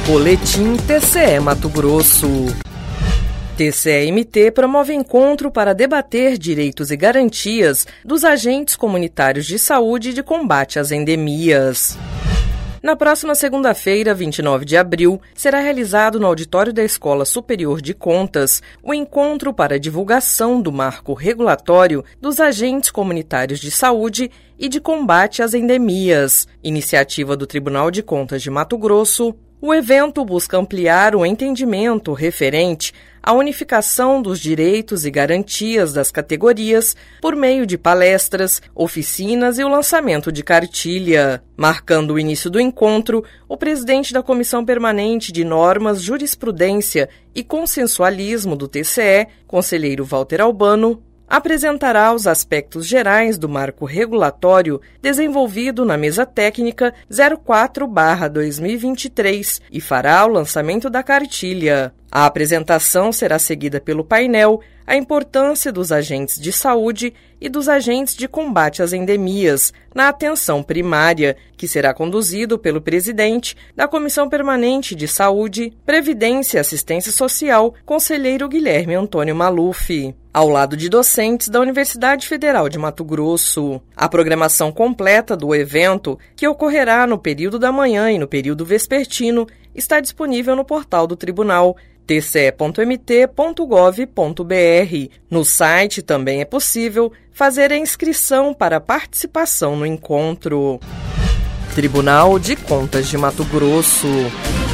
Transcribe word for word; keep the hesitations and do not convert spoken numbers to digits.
Boletim T C E Mato Grosso. T C E M T promove encontro para debater direitos e garantias dos agentes comunitários de saúde e de combate às endemias. Na próxima segunda-feira, vinte e nove de abril, será realizado no auditório da Escola Superior de Contas o encontro para a divulgação do marco regulatório dos agentes comunitários de saúde e de combate às endemias, iniciativa do Tribunal de Contas de Mato Grosso. O evento busca ampliar o entendimento referente à unificação dos direitos e garantias das categorias por meio de palestras, oficinas e o lançamento de cartilha. Marcando o início do encontro, o presidente da Comissão Permanente de Normas, Jurisprudência e Consensualismo do T C E, conselheiro Walter Albano, apresentará os aspectos gerais do marco regulatório desenvolvido na mesa técnica zero quatro barra dois mil e vinte e três e fará o lançamento da cartilha. A apresentação será seguida pelo painel A importância dos agentes de saúde e dos agentes de combate às endemias na atenção primária, que será conduzido pelo presidente da Comissão Permanente de Saúde, Previdência e Assistência Social, conselheiro Guilherme Antônio Maluf, ao lado de docentes da Universidade Federal de Mato Grosso. A programação completa do evento, que ocorrerá no período da manhã e no período vespertino, está disponível no portal do Tribunal, t c e ponto m t ponto gov ponto b r. No site também é possível fazer a inscrição para participação no encontro. Tribunal de Contas de Mato Grosso.